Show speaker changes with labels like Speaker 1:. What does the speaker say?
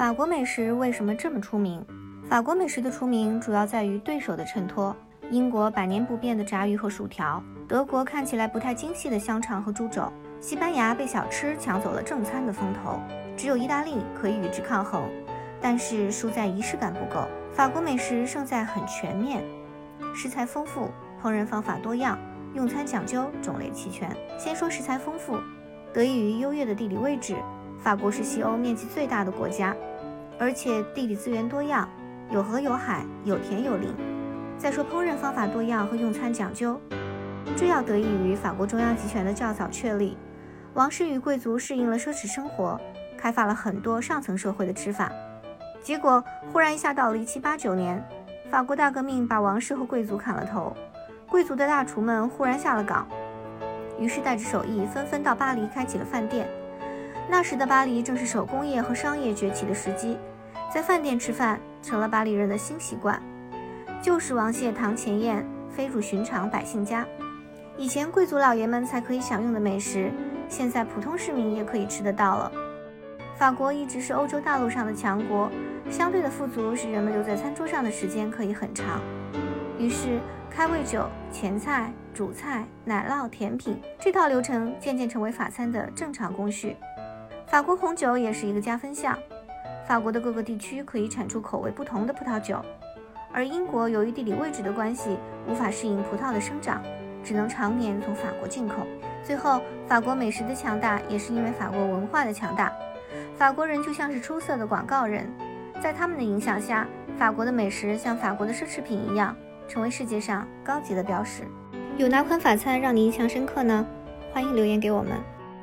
Speaker 1: 法国美食为什么这么出名？法国美食的出名主要在于对手的衬托。英国百年不变的炸鱼和薯条，德国看起来不太精细的香肠和猪肘，西班牙被小吃抢走了正餐的风头，只有意大利可以与之抗衡，但是输在仪式感不够。法国美食胜在很全面，食材丰富，烹饪方法多样，用餐讲究，种类齐全。先说食材丰富，得益于优越的地理位置，法国是西欧面积最大的国家，而且地理资源多样，有河有海，有田有林。再说烹饪方法多样和用餐讲究，这要得益于法国中央集权的较早确立，王室与贵族适应了奢侈生活，开发了很多上层社会的吃法。结果忽然一下到了1789年，法国大革命把王室和贵族砍了头，贵族的大厨们忽然下了岗，于是带着手艺纷纷到巴黎开启了饭店。那时的巴黎正是手工业和商业崛起的时机，在饭店吃饭成了巴黎人的新习惯。旧时王谢堂前燕，飞入寻常百姓家。以前贵族老爷们才可以享用的美食，现在普通市民也可以吃得到了。法国一直是欧洲大陆上的强国，相对的富足使人们留在餐桌上的时间可以很长。于是开胃酒、前菜、主菜、奶酪、甜品这套流程渐渐成为法餐的正常工序。法国红酒也是一个加分项，法国的各个地区可以产出口味不同的葡萄酒，而英国由于地理位置的关系，无法适应葡萄的生长，只能常年从法国进口。最后，法国美食的强大也是因为法国文化的强大。法国人就像是出色的广告人，在他们的影响下，法国的美食像法国的奢侈品一样，成为世界上高级的标识。有哪款法餐让你印象深刻呢？欢迎留言给我们。